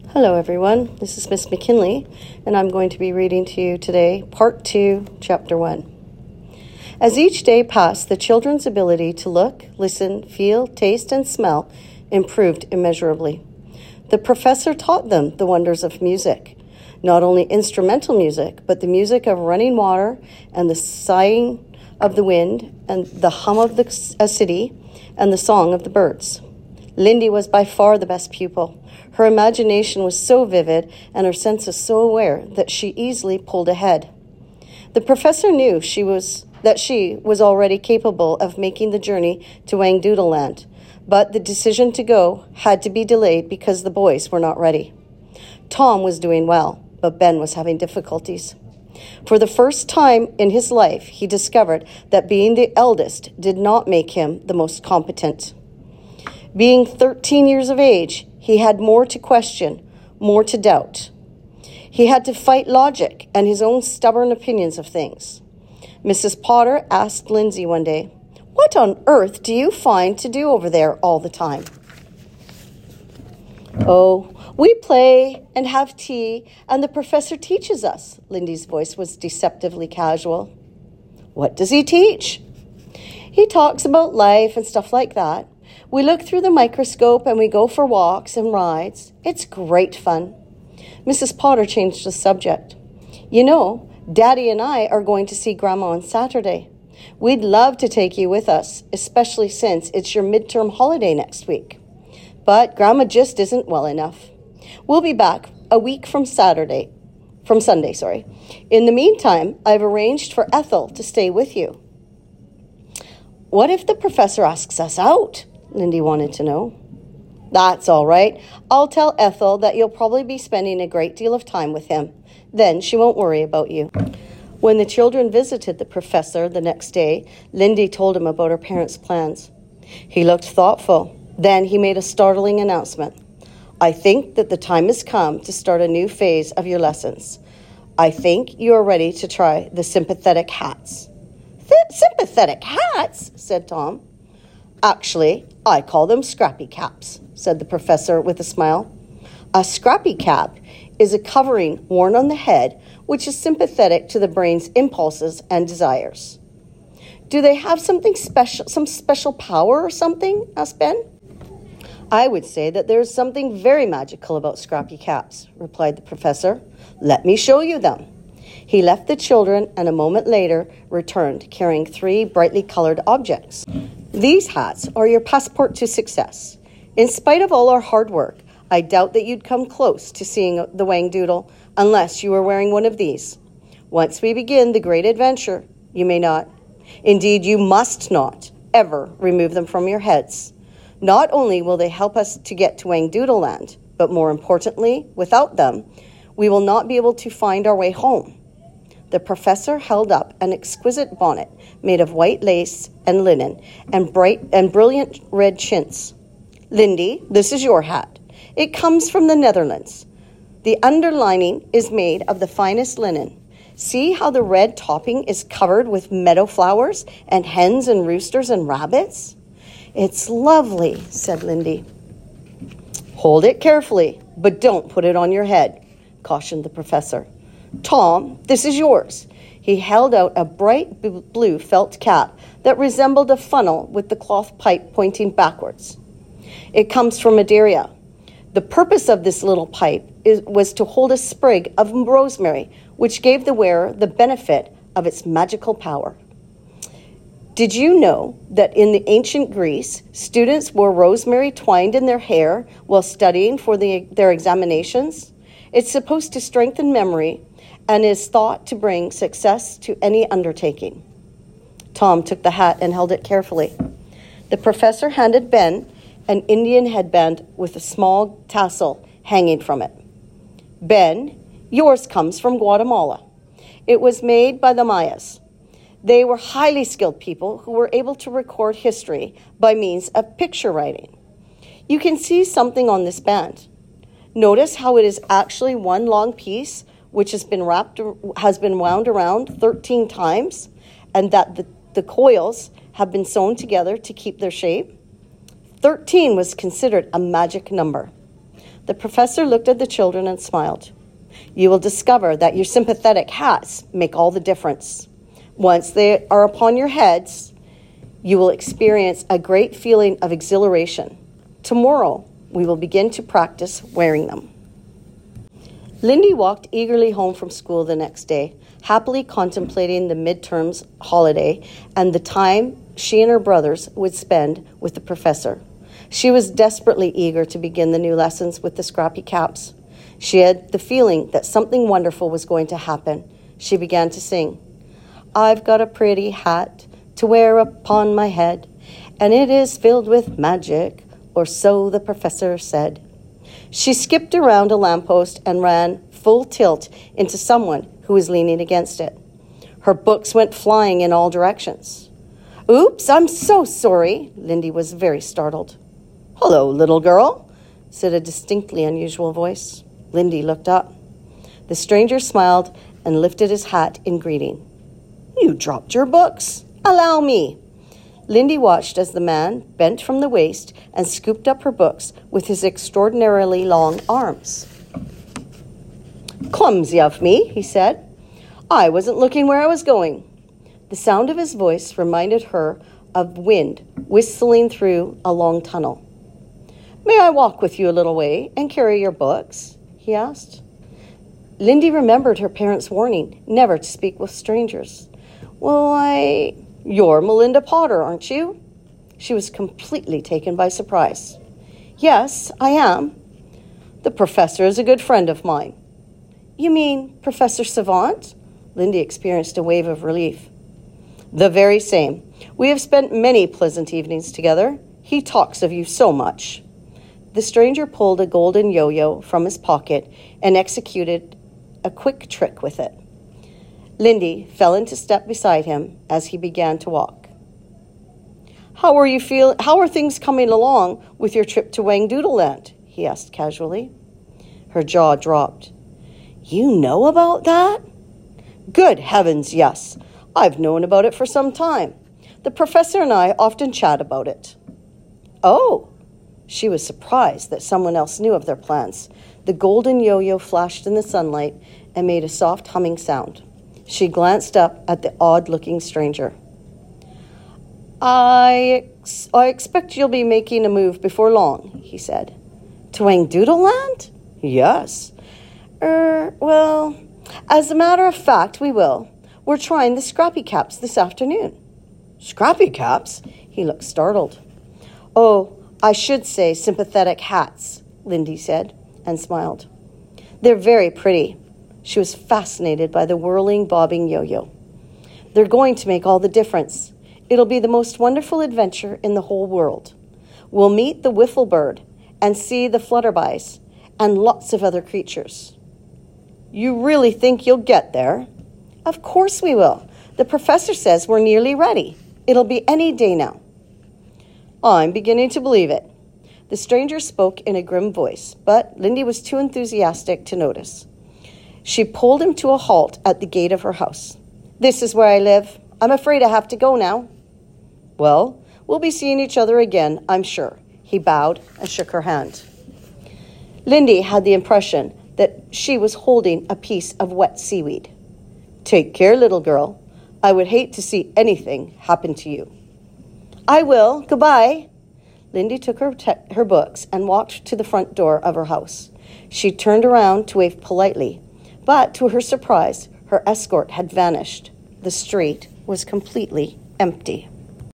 Hello everyone, this is Miss McKinley, and I'm going to be reading to you today Part 2, Chapter 1. As each day passed, the children's ability to look, listen, feel, taste, and smell improved immeasurably. The professor taught them the wonders of music, not only instrumental music, but the music of running water and the sighing of the wind and the hum of a city and the song of the birds. Lindy was by far the best pupil. Her imagination was so vivid and her senses so aware that she easily pulled ahead. The professor knew that she was already capable of making the journey to Wangdoodle Land, but the decision to go had to be delayed because the boys were not ready. Tom was doing well, but Ben was having difficulties. For the first time in his life, he discovered that being the eldest did not make him the most competent. Being 13 years of age, he had more to question, more to doubt. He had to fight logic and his own stubborn opinions of things. Mrs. Potter asked Lindsay one day, "What on earth do you find to do over there all the time?" "Oh, we play and have tea, and the professor teaches us." Lindy's voice was deceptively casual. "What does he teach?" "He talks about life and stuff like that. We look through the microscope and we go for walks and rides. It's great fun." Mrs. Potter changed the subject. "You know, Daddy and I are going to see Grandma on Saturday. We'd love to take you with us, especially since it's your midterm holiday next week. But Grandma just isn't well enough. We'll be back a week from Sunday. In the meantime, I've arranged for Ethel to stay with you." "What if the professor asks us out?" Lindy wanted to know. "That's all right. I'll tell Ethel that you'll probably be spending a great deal of time with him. Then she won't worry about you." When the children visited the professor the next day, Lindy told him about her parents' plans. He looked thoughtful. Then he made a startling announcement. "I think that the time has come to start a new phase of your lessons. I think you are ready to try the sympathetic hats." "Sympathetic hats?" said Tom. "Actually, I call them scrappy caps," said the professor with a smile. A scrappy cap is a covering worn on the head which is sympathetic to the brain's impulses and desires. "Do they have something special, some special power or something?" asked Ben. "I would say that there is something very magical about scrappy caps," replied the professor. "Let me show you them." He left the children and a moment later returned carrying 3 brightly colored objects. "These hats are your passport to success. In spite of all our hard work, I doubt that you'd come close to seeing the Wangdoodle unless you were wearing one of these. Once we begin the great adventure, you may not, indeed you must not, ever remove them from your heads. Not only will they help us to get to Wangdoodle Land, but more importantly, without them, we will not be able to find our way home." The professor held up an exquisite bonnet made of white lace and linen and brilliant red chintz. "Lindy, this is your hat. It comes from the Netherlands. The underlining is made of the finest linen. See how the red topping is covered with meadow flowers and hens and roosters and rabbits?" "It's lovely," said Lindy. "Hold it carefully, but don't put it on your head," cautioned the professor. "Tom, this is yours." He held out a bright blue felt cap that resembled a funnel with the cloth pipe pointing backwards. "It comes from Madeira. The purpose of this little pipe was to hold a sprig of rosemary, which gave the wearer the benefit of its magical power." Did you know that in the ancient Greece, students wore rosemary twined in their hair while studying for their examinations? It's supposed to strengthen memory and is thought to bring success to any undertaking. Tom took the hat and held it carefully. The professor handed Ben an Indian headband with a small tassel hanging from it. "Ben, yours comes from Guatemala. It was made by the Mayas. They were highly skilled people who were able to record history by means of picture writing. You can see something on this band. Notice how it is actually one long piece which has been wound around 13 times, and that the coils have been sewn together to keep their shape. 13 was considered a magic number. The professor looked at the children and smiled. You will discover that your sympathetic hats make all the difference. Once they are upon your heads, you will experience a great feeling of exhilaration. Tomorrow, we will begin to practice wearing them. Lindy walked eagerly home from school the next day, happily contemplating the midterms holiday and the time she and her brothers would spend with the professor. She was desperately eager to begin the new lessons with the Scrappy Caps. She had the feeling that something wonderful was going to happen. She began to sing, I've got a pretty hat to wear upon my head, and it is filled with magic, or so the professor said. She skipped around a lamppost and ran full tilt into someone who was leaning against it. Her books went flying in all directions. Oops, I'm so sorry. Lindy was very startled. Hello, little girl, said a distinctly unusual voice. Lindy looked up. The stranger smiled and lifted his hat in greeting. You dropped your books. Allow me. Lindy watched as the man bent from the waist and scooped up her books with his extraordinarily long arms. Clumsy of me, he said. I wasn't looking where I was going. The sound of his voice reminded her of wind whistling through a long tunnel. May I walk with you a little way and carry your books? He asked. Lindy remembered her parents' warning never to speak with strangers. Well, You're Melinda Potter, aren't you? She was completely taken by surprise. Yes, I am. The professor is a good friend of mine. You mean Professor Savant? Lindy experienced a wave of relief. The very same. We have spent many pleasant evenings together. He talks of you so much. The stranger pulled a golden yo-yo from his pocket and executed a quick trick with it. Lindy fell into step beside him as he began to walk. How are things coming along with your trip to Wangdoodleland? He asked casually. Her jaw dropped. You know about that? Good heavens, yes. I've known about it for some time. The professor and I often chat about it. Oh, she was surprised that someone else knew of their plans. The golden yo-yo flashed in the sunlight and made a soft humming sound. She glanced up at the odd-looking stranger. I expect you'll be making a move before long, he said. To Wangdoodleland? Yes. Well, as a matter of fact, we will. We're trying the Scrappy Caps this afternoon. Scrappy Caps? He looked startled. Oh, I should say sympathetic hats, Lindy said, and smiled. They're very pretty. She was fascinated by the whirling, bobbing yo-yo. They're going to make all the difference. It'll be the most wonderful adventure in the whole world. We'll meet the wiffle bird and see the flutterbys and lots of other creatures. You really think you'll get there? Of course we will. The professor says we're nearly ready. It'll be any day now. I'm beginning to believe it. The stranger spoke in a grim voice, but Lindy was too enthusiastic to notice. She pulled him to a halt at the gate of her house. This is where I live. I'm afraid I have to go now. Well, we'll be seeing each other again, I'm sure. He bowed and shook her hand. Lindy had the impression that she was holding a piece of wet seaweed. Take care, little girl. I would hate to see anything happen to you. I will. Goodbye. Lindy took her books and walked to the front door of her house. She turned around to wave politely, but to her surprise, her escort had vanished. The street was completely empty.